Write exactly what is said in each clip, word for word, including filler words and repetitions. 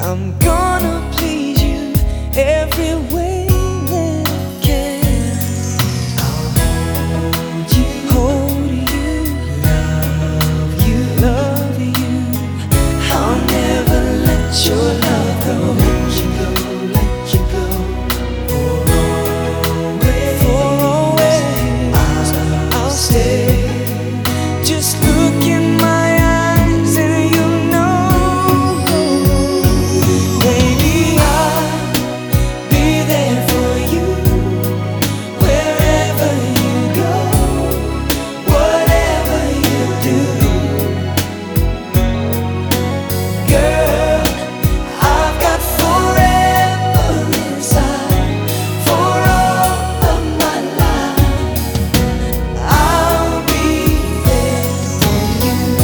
I'm gonna please you every way that I can. I'll hold you, hold you, love you, love you. I'll never let your love go. Let you go, let you go. For always, for always, I'll, I'll stay. Just look in my eyes and you know, baby, I'll be there for you wherever you go, whatever you do. Girl, I've got forever inside for all of my life. I'll be there for you.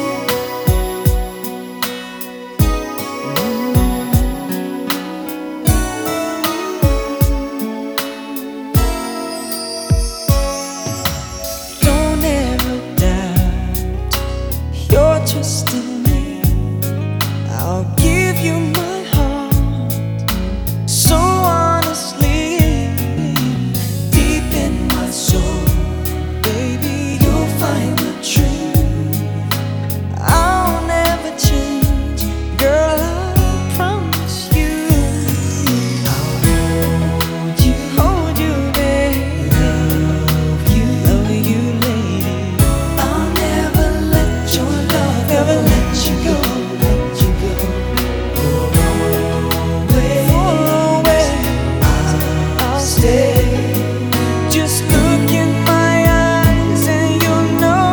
Don't ever doubt your trust in me. I'll give you my heart so honestly, deep in my soul, baby, you'll find the truth. I'll never change, girl, I promise you. I'll hold you, hold you, baby, love you, love you, lady. I'll never let your love, never let you go, let you go. For always, for always, I'll, I'll stay. Just look in my eyes and you'll know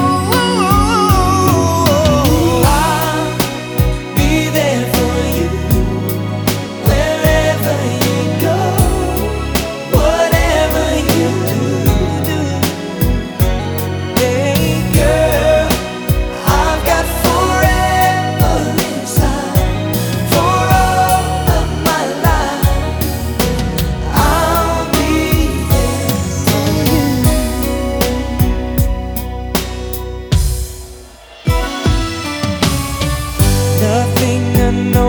I'll be there for you wherever you go, whatever you do. Hey girl, I've got forever inside for all of my life. I'll be there for you. Nothing I know